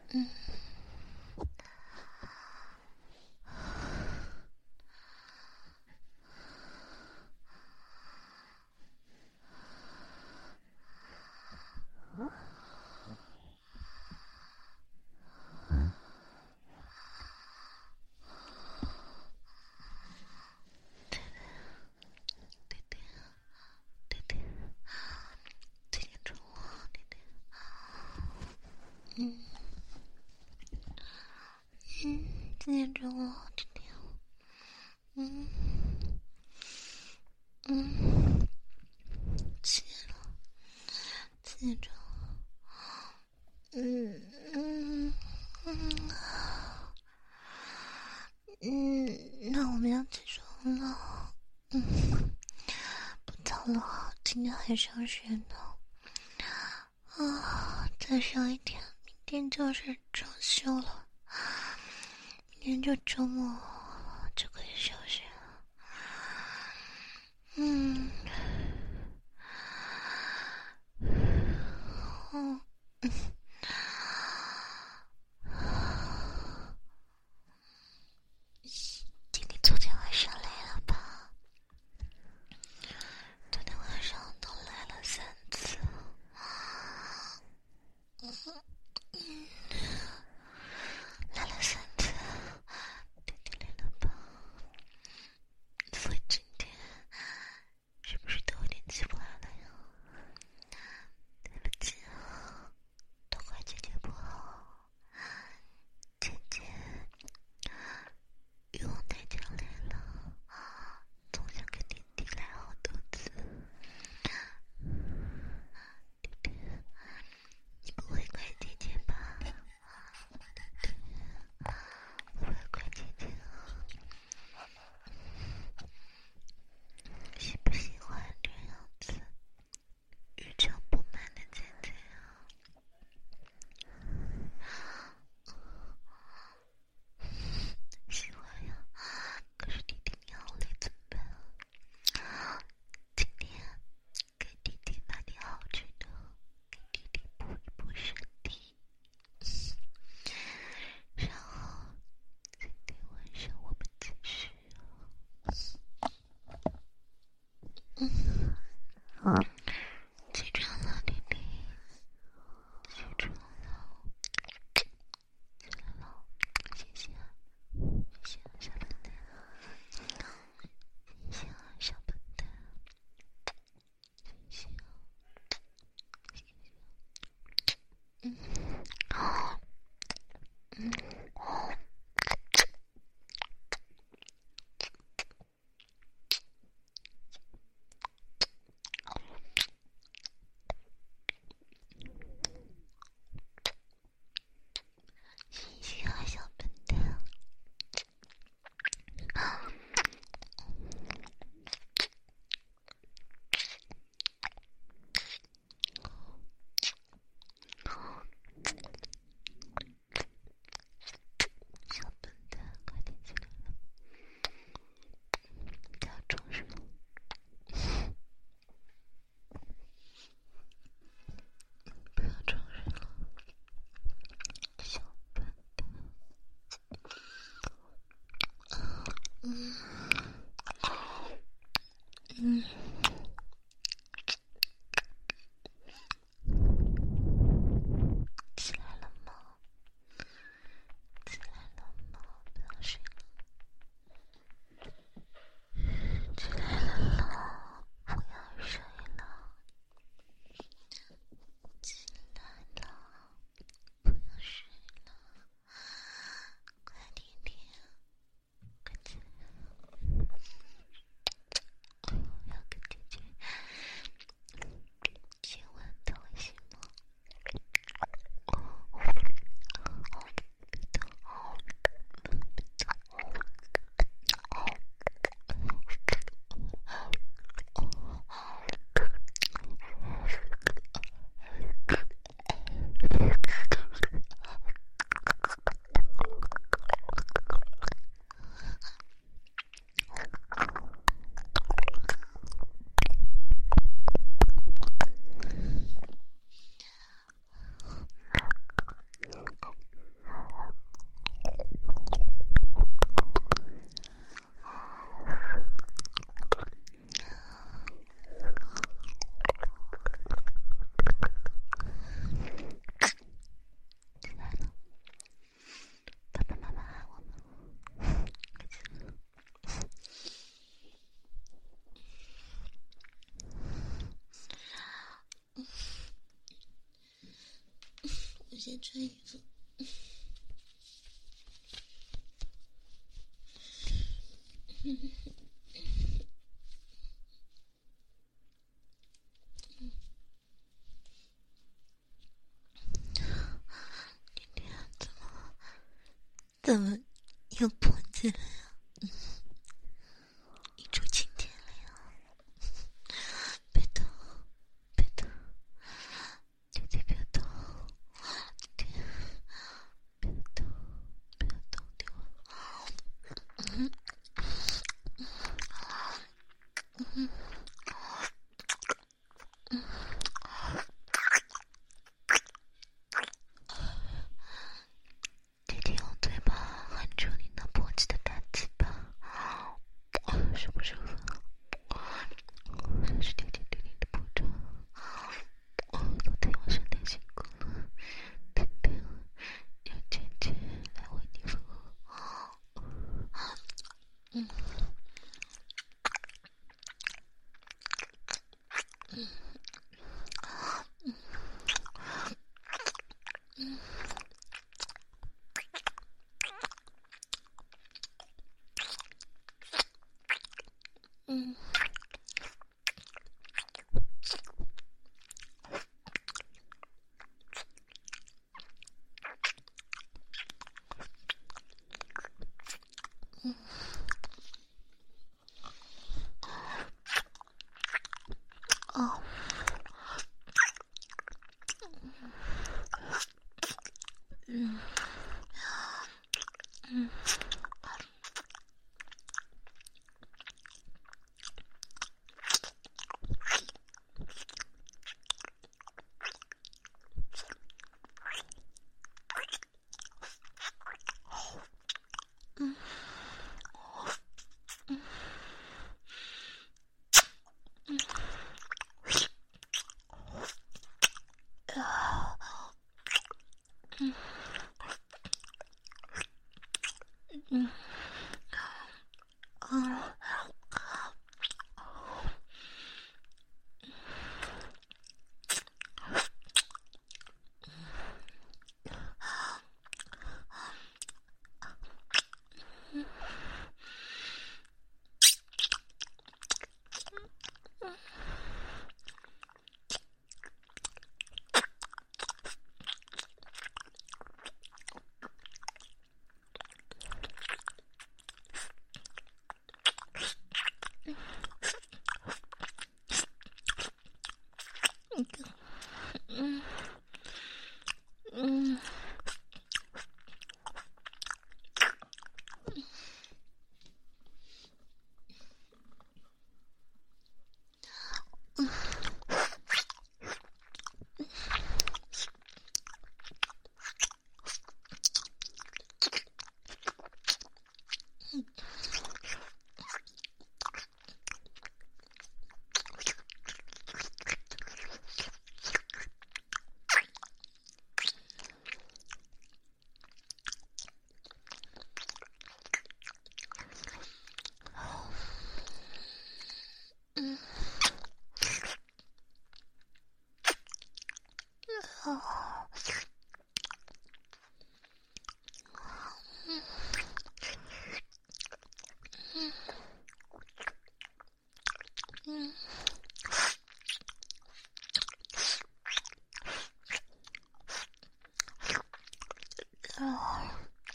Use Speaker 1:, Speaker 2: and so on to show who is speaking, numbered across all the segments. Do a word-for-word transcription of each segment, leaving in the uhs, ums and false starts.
Speaker 1: 嗯。嗯嗯，几点钟了？今天，嗯嗯，七点了，七点钟。嗯嗯嗯嗯，那我们要起床了。嗯，不早了，今天还上学呢。啊，再上一天，明天就是周休了。明天就周末，就可以休息了。嗯，嗯，今天昨天晚上来了吧？昨天晚上都来了三次。来了三次，弟弟来了吧？所以今天是不是都有点起不来了呀？对不起啊，都怪姐姐不好。姐姐与我太强烈了，总想跟弟弟来好多次。弟弟，你不会怪姐姐吧？弟弟，不会怪姐姐啊？喜不喜欢这样子欲求不满的姐姐啊？喜欢呀，可是弟弟你好累怎么办啊？今天给弟弟买点好吃的，给弟弟补一补身体，然后今天晚上我们继续啊。嗯，起床了，弟弟，起床了，起来了，谢谢啊，谢谢啊，小笨蛋，谢谢啊，小笨蛋，谢谢啊，谢谢啊。嗯，嗯，谢谢啊，小笨蛋。 先穿衣服。怎么又脖子了呀？一出晴天了呀！别动，别动，弟弟别动，弟弟别动，别动，弟我。嗯嗯嗯。弟弟用嘴巴含住你那脖子的大鸡巴，舒不舒服？这是弟弟对你的步骤。昨天晚上太辛苦了，弟弟要姐姐来为你服务。嗯。嗯。嗯。嗯。嗯。嗯。哦。嗯。嗯。嗯。嗯。嗯。啊。嗯。嗯。啊。嗯。嗯。嗯。哦。嗯。嗯。嗯。哦。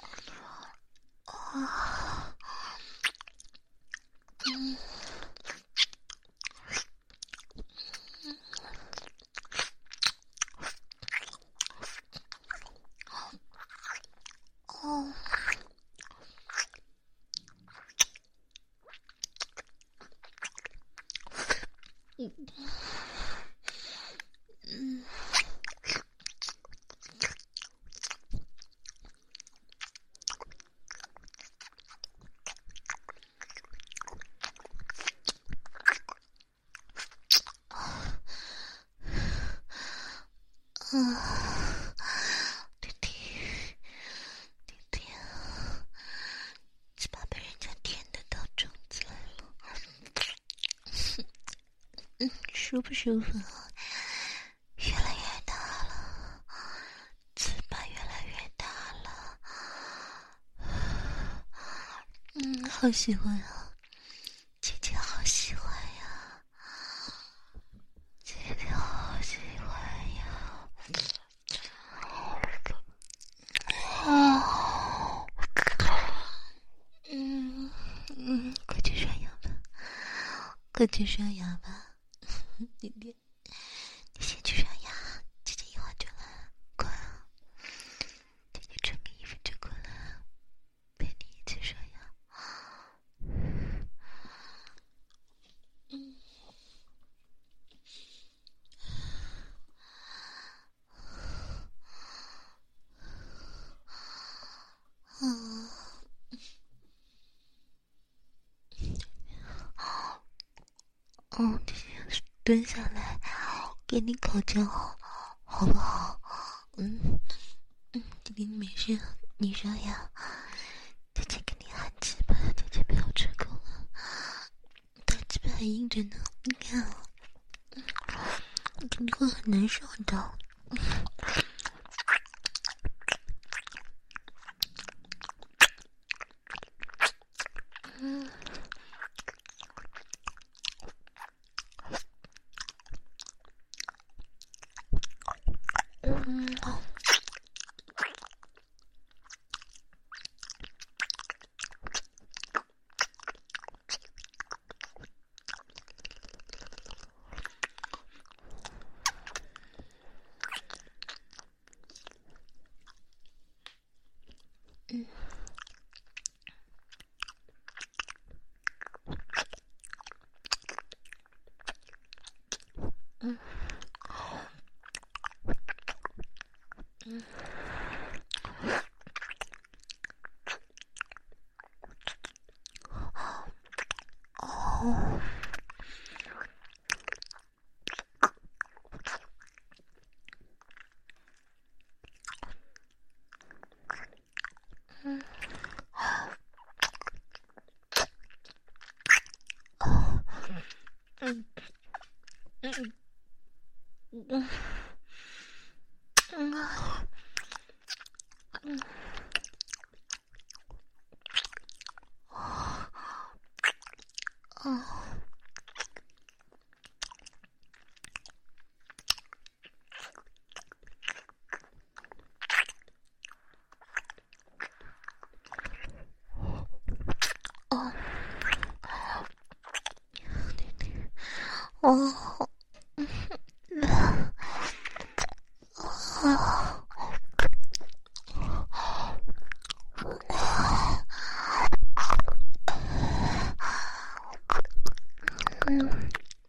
Speaker 1: 啊。嗯。哦。嗯。嗯。嗯。弟弟，弟弟，鸡巴被人家舔得到种子来了。嗯，舒不舒服？越来越大了，嘴好喜欢啊，姐姐好喜欢呀，姐姐好喜欢呀。啊，嗯嗯，快去刷牙吧，快去刷牙吧，弟弟，你先去刷牙，姐姐一会儿就来，快啊！姐姐穿个衣服就过来，陪你一起刷牙。嗯。嗯。嗯，姐姐蹲下来，给你口交，好不好？嗯嗯，弟弟你没事，你刷牙。姐姐给你含鸡巴，姐姐不要吃够了，大鸡巴还硬着呢，你看啊，你会很难受的。嗯。嗯。嗯。嗯。嗯。哦。嗯。哦。嗯。嗯。嗯。嗯。嗯。哦。哦。哦。嗯。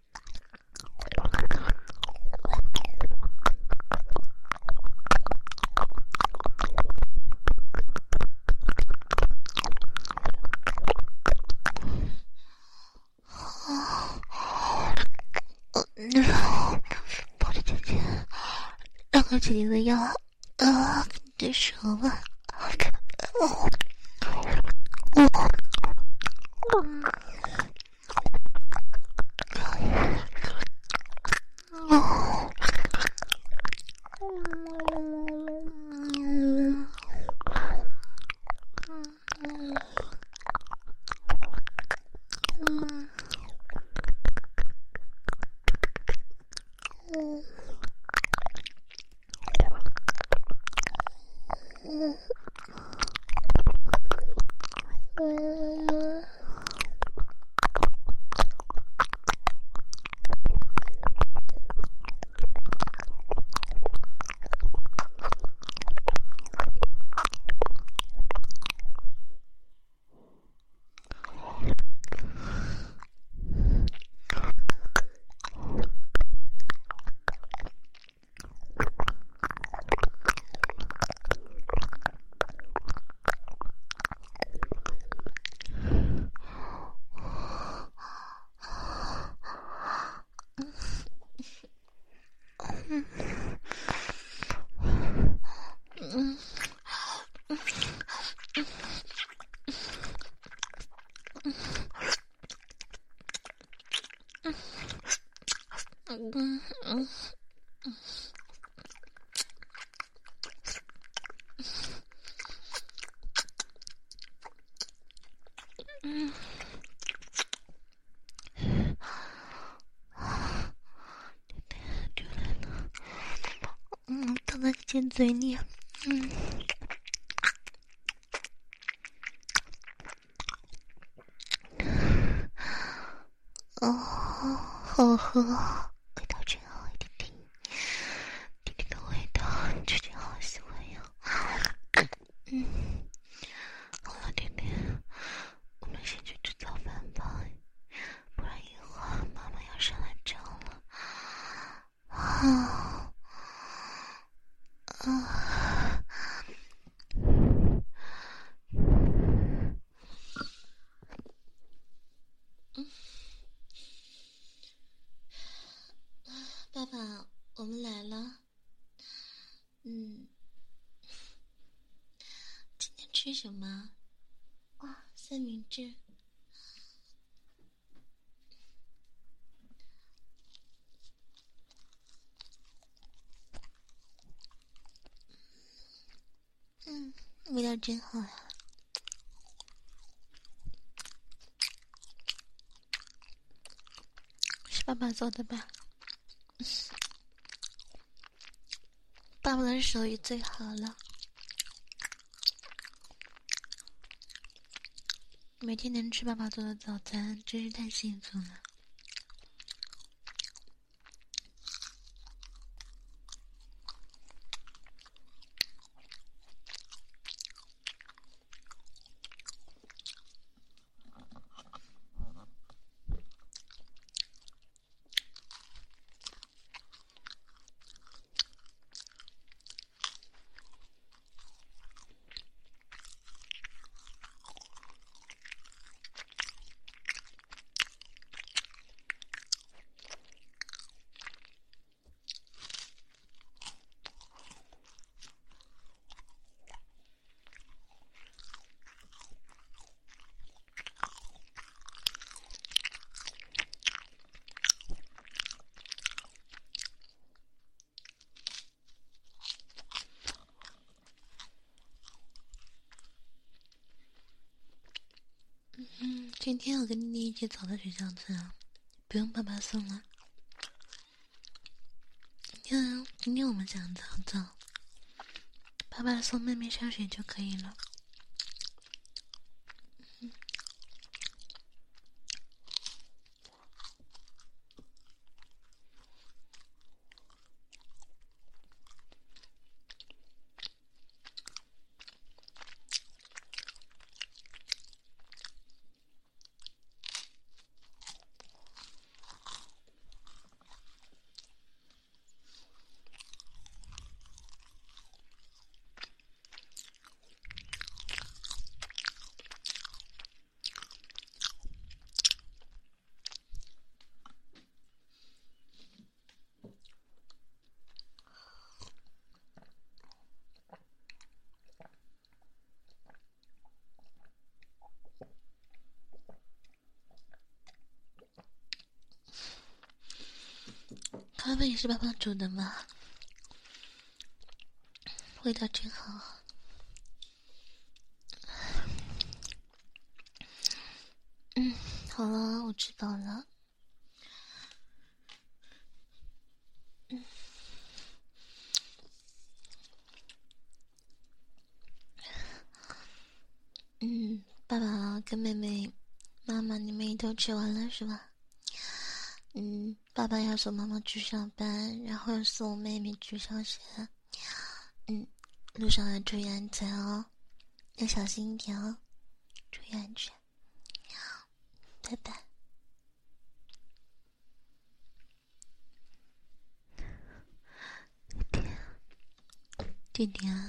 Speaker 1: 抱着姐姐，让个姐姐的腰啊，给你折了。哦。哦。 进嘴里。嗯，哦，好喝，味道真好，弟弟，弟弟的味道，姐姐好喜欢呀。嗯，好了，弟弟，我们先去吃早饭吧，不然一会儿妈妈要上来找了。啊啊！嗯，爸爸，我们来了。嗯，今天吃什么？哇，三明治。嗯，味道真好呀。是爸爸做的吧？爸爸的手艺最好了，每天能吃爸爸做的早餐，真是太幸福了。嗯，今天我跟妮妮一起走到学校去啊，不用爸爸送了。今天今天我们想早走，爸爸送妹妹上学就可以了。嗯，咖啡也是爸爸煮的吗？味道真好。嗯，好了，我吃饱了。嗯，嗯，爸爸跟妹妹、妈妈，你们也都吃完了是吧？嗯，爸爸要送妈妈去上班，然后送妹妹去上学。嗯，路上要注意安全哦，要小心一点哦，注意安全。拜拜。弟弟啊，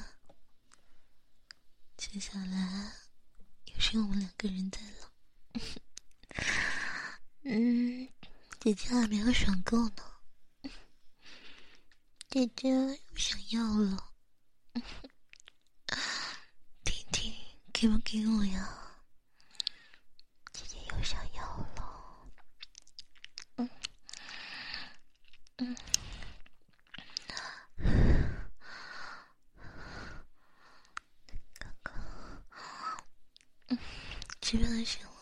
Speaker 1: 接下来也是我们两个人在了。嗯，姐姐还没有爽够呢，姐姐又想要了。弟弟，给不给我呀？姐姐又想要了。嗯嗯。哥哥，嗯，吃饭行了。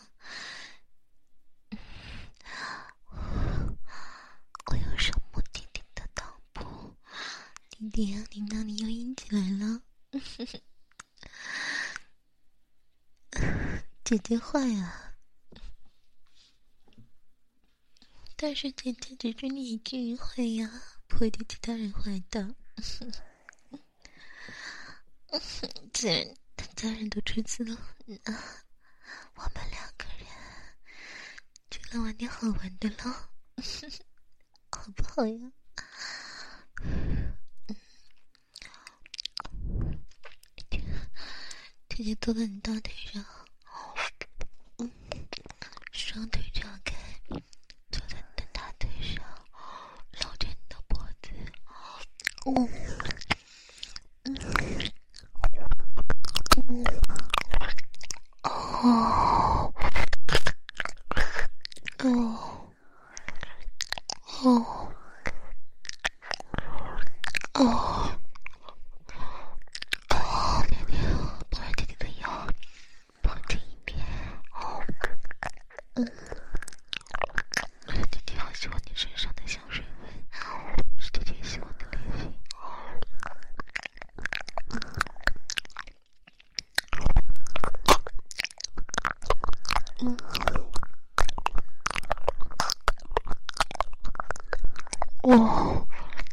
Speaker 1: 我要上摸弟弟的裆部，弟弟啊，听到你有一姐姐坏啊，但是姐姐只对你一个人坏呀，不会对其他人坏的。既然他家人都出资了，那我们两个人就来玩点好玩的了，好不好呀？姐姐坐在你大腿上，嗯，双腿张开，坐在你的大腿上，搂着你的脖子，嗯嗯嗯，哦哦哦哦。哦，弟弟，抱着弟弟的腰，抱紧一点。嗯，弟弟好喜欢你身上的香水味，是弟弟喜欢的类型。嗯，哦，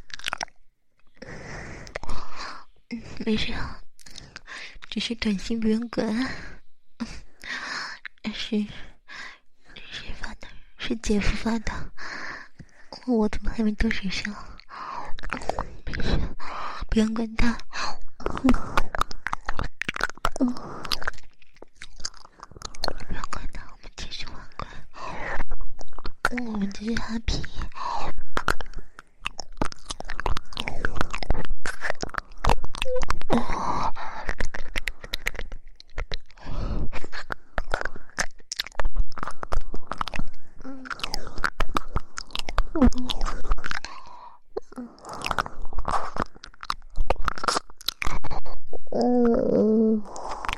Speaker 1: 嗯，没事啊，只是短信不用管。是谁发的？是姐夫发的。我怎么还没到手上？没事，不用管他。嗯嗯，不用管他，我们继续玩乖。嗯，我们继续 happy。哦，嗯嗯嗯。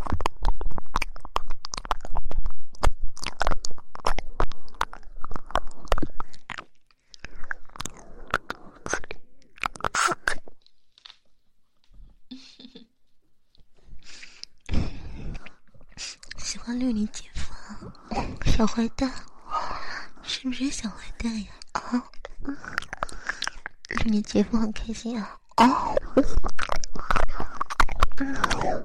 Speaker 1: 喜欢绿你姐夫啊，小坏蛋，是不是小坏蛋呀？啊，绿你姐夫很开心啊。哦，嗯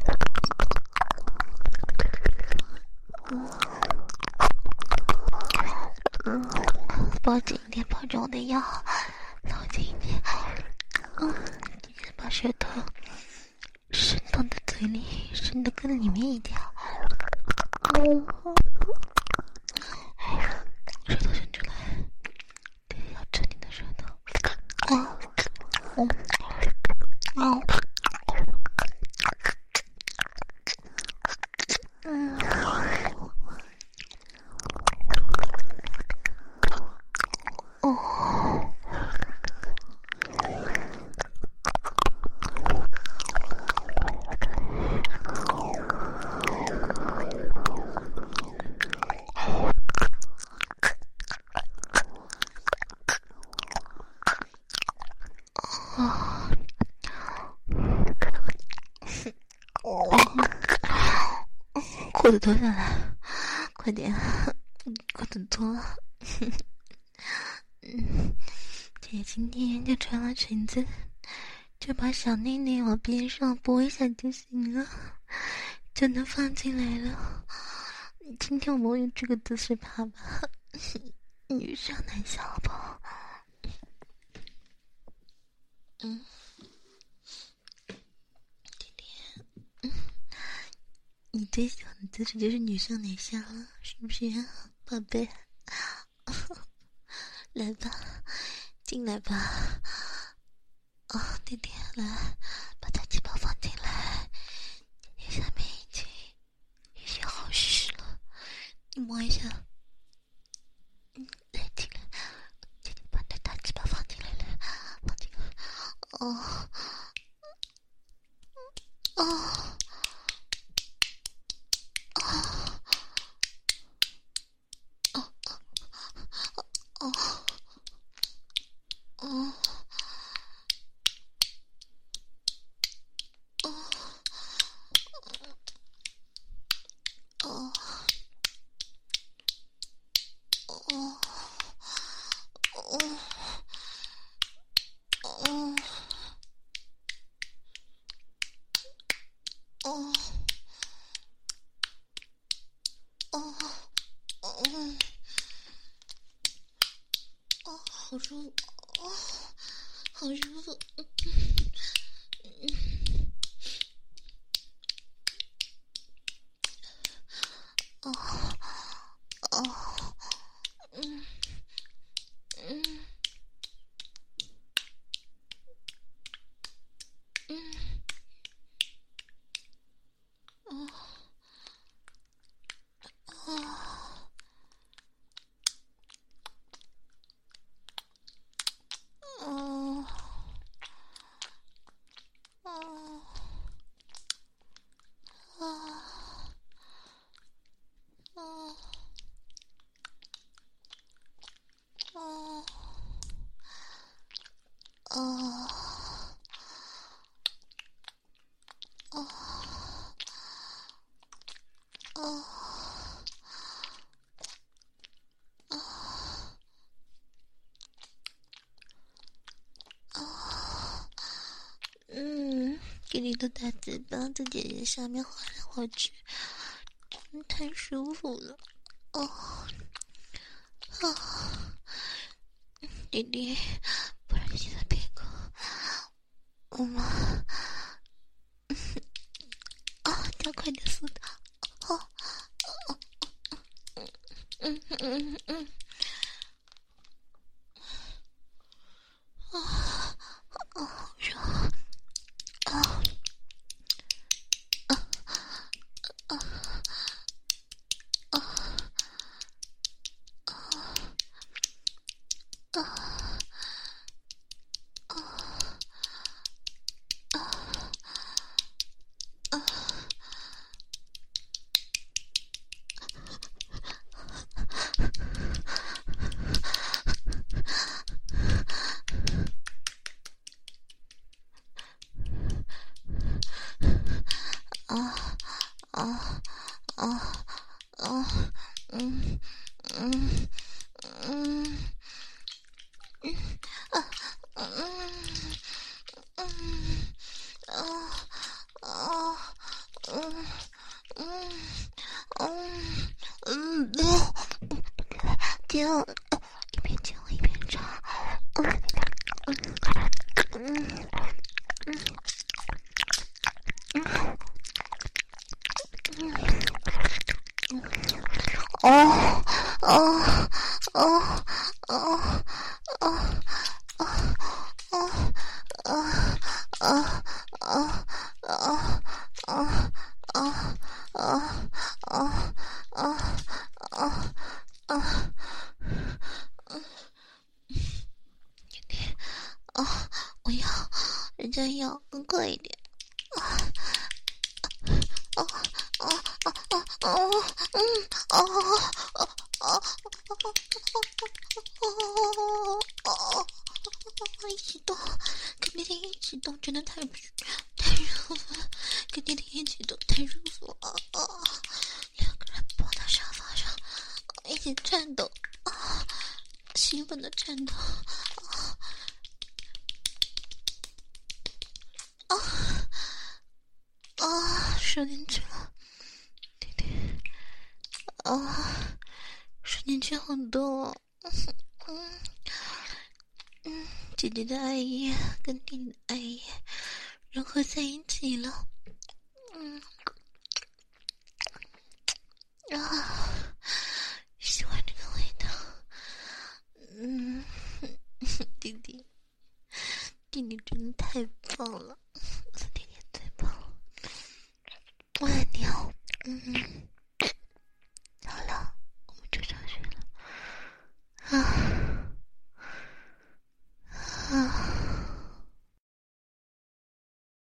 Speaker 1: 嗯，抱紧一点，抱着我的腰，抱紧一点。嗯，把舌头伸到你的嘴里，伸得更里面一点。嗯，舌头伸出来，对，要吃你的舌头。啊，嗯，啊，嗯，哦，啊，哦，裤子脱下来，快点，裤子脱了。嗯，姐今天就穿了裙子，就把小内内往边上拨一下就行了，就能放进来了。今天我们用这个姿势爬吧，女上男下好不好？嗯，弟弟，嗯，你最喜欢的姿势就是女上男下了，是不是啊，宝贝？来吧，进来吧。啊、哦，弟弟，来，把大鸡巴放进来。弟弟下面已经有些好湿了，你摸一下。嗯，来进来，弟弟把你的大鸡巴放进来了，放进来。哦，哦，哦，哦，哦，哦，哦，哦。 哦哦哦哦，好舒服，哦，好舒服，嗯嗯哦哦，嗯嗯嗯哦哦哦哦哦哦哦哦哦哦哦，嗯，给你的大嘴巴在姐姐下面划来划去，真太舒服了。哦，哦，弟弟，不然你现在别哭，我们啊，加快点速度。哦，嗯嗯嗯，啊啊，热啊啊啊啊啊！啊啊啊啊！嗯嗯嗯啊嗯嗯啊啊嗯嗯嗯嗯，爹，一边亲我一边唱，嗯嗯嗯嗯哦哦哦哦哦哦啊啊啊啊啊啊啊啊啊啊啊！啊！我要，人家要更快一点。啊啊啊啊啊啊！嗯啊啊啊啊！一起动，跟弟弟一起动，真的太太舒服了。跟弟弟一起动太舒服了啊！两个人抱到沙发上，一起颤抖啊，兴奋的颤抖啊啊啊！射进去了，弟弟啊，射进去好多哦。嗯嗯，姐姐的爱意跟弟弟的爱意融合在一起了。嗯啊，喜欢这个味道。嗯，弟弟，弟弟真的太棒了，我的弟弟最棒了，我爱你哦。嗯，好了，我们就上学了啊。